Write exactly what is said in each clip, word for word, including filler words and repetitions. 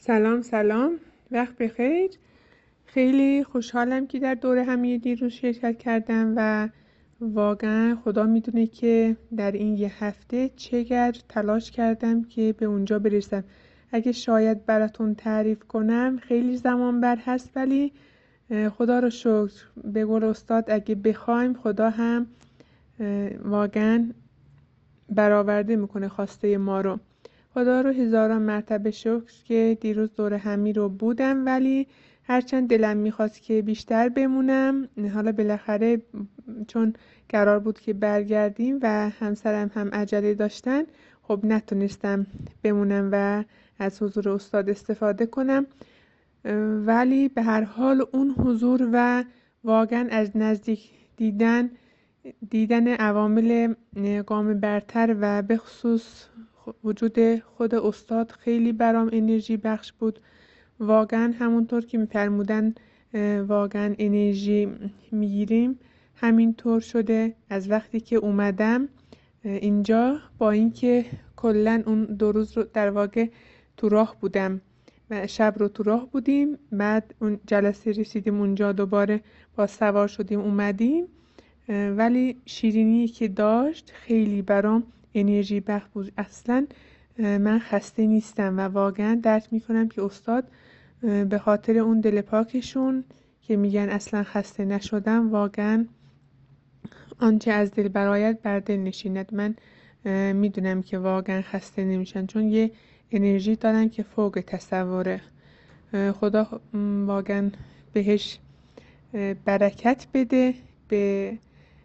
سلام سلام، وقت بخیر. خیلی خوشحالم که در دوره همی دیروز شرکت کردم و واقعا خدا میدونه که در این یه هفته چقدر تلاش کردم که به اونجا برسم. اگه شاید براتون تعریف کنم خیلی زمان بر هست، ولی خدا رو شکر، به قول استاد اگه بخوایم خدا هم واقعا برآورده میکنه خواسته ما رو. خدا رو هزاران مرتبه شکر که دیروز دور همی رو بودم، ولی هرچند دلم میخواست که بیشتر بمونم، حالا بالاخره چون قرار بود که برگردیم و همسرم هم عجله داشتن، خب نتونستم بمونم و از حضور استاد استفاده کنم. ولی به هر حال اون حضور و واقعا از نزدیک دیدن دیدن عوامل گام برتر و به خصوص وجود خود استاد خیلی برام انرژی بخش بود. واقعا همونطور که می‌فرمودن واقعا انرژی میگیریم، همینطور شده. از وقتی که اومدم اینجا، با اینکه کلا اون دو روز رو در واقع تو راه بودم و شب رو تو راه بودیم، بعد اون جلسه رسیدیم اونجا، دوباره با سوار شدیم اومدیم، ولی شیرینی که داشت خیلی برام انرژی بخش بود. اصلا من خسته نیستم و واقعا درک میکنم که استاد به خاطر اون دل پاکشون که میگن اصلا خسته نشدم، واقعا آنچه از دل برآید بر دل نشیند. من میدونم که واقعا خسته نمیشن، چون یه انرژی دارن که فوق تصوره. خدا واقعا بهش برکت بده، به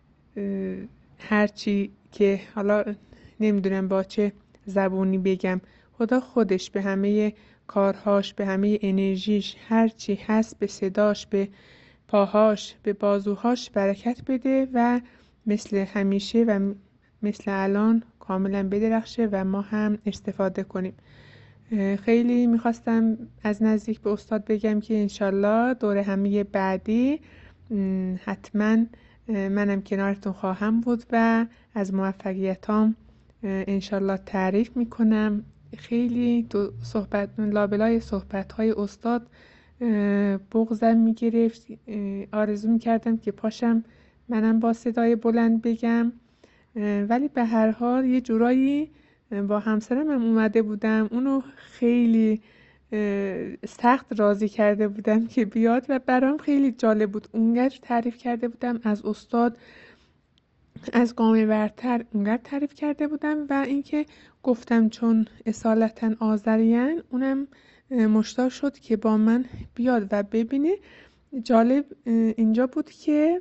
هرچی که حالا نمیدونم با چه زبونی بگم. خدا خودش به همه کارهاش، به همه انرژیش، هرچی هست، به صداش، به پاهاش، به بازوهاش برکت بده و مثل همیشه و مثل الان کاملا بدرخشه و ما هم استفاده کنیم. خیلی میخواستم از نزدیک به استاد بگم که انشالله دوره همی بعدی حتما منم کنارتون خواهم بود و از موفقیتام انشالله تعریف میکنم. خیلی تو صحبت لابلای صحبت‌های استاد بغضم میگرفت، آرزو میکردم که پاشم منم با صدای بلند بگم، ولی به هر حال یه جورایی با همسرم هم اومده بودم، اونو خیلی سخت راضی کرده بودم که بیاد و برام خیلی جالب بود. اونقدر تعریف کرده بودم از استاد، از گام برتر اونقدر تعریف کرده بودم، و اینکه گفتم چون اصالتا آذریان، اونم مشتاق شد که با من بیاد و ببینه. جالب اینجا بود که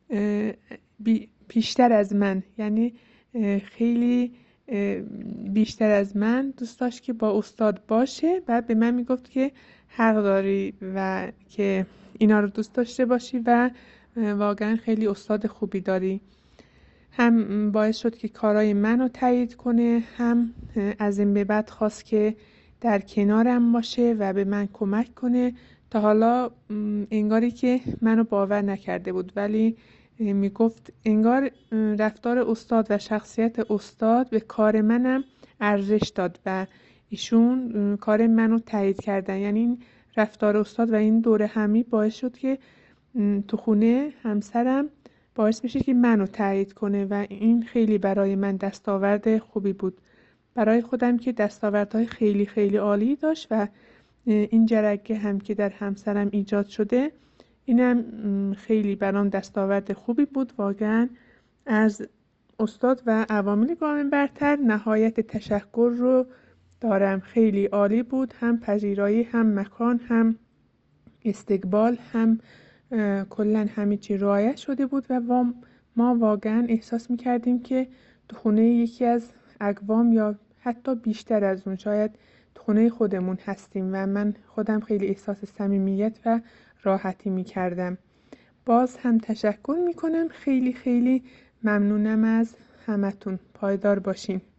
بیشتر از من، یعنی خیلی بیشتر از من دوست داشت که با استاد باشه و به من میگفت که حق داری و که اینا رو دوست داشته باشی و واقعا خیلی استاد خوبی داری. هم باعث شد که کارای منو تایید کنه، هم از این به بعد خواست که در کنارم باشه و به من کمک کنه. تا حالا انگاری که منو باور نکرده بود، ولی میگفت انگار رفتار استاد و شخصیت استاد به کار منم ارزش داد و ایشون کار منو تایید کردن. یعنی این رفتار استاد و این دوره همی باعث شد که تو خونه همسرم باعث بشه که منو تایید کنه و این خیلی برای من دستاورد خوبی بود. برای خودم که دستاوردهای خیلی خیلی عالی داشت و این جرقه هم که در همسرم ایجاد شده، اینم خیلی برام دستاورد خوبی بود. واقعا از استاد و عوامل گام برتر نهایت تشکر رو دارم. خیلی عالی بود، هم پذیرایی، هم مکان، هم استقبال، هم کلا همه چی رعایت شده بود و ما واقعا احساس میکردیم که تو خونه یکی از اقوام یا حتی بیشتر از اون، شاید تو خونه خودمون هستیم و من خودم خیلی احساس صمیمیت و راحتی میکردم. باز هم تشکر میکنم، خیلی خیلی ممنونم از همتون. پایدار باشین.